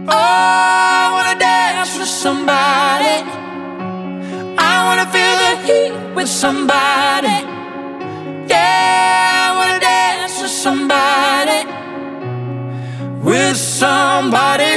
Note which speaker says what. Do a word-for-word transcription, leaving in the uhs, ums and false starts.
Speaker 1: Oh, I wanna dance with somebody. I wanna feel the heat with somebody. Yeah, I wanna dance with somebody. With somebody.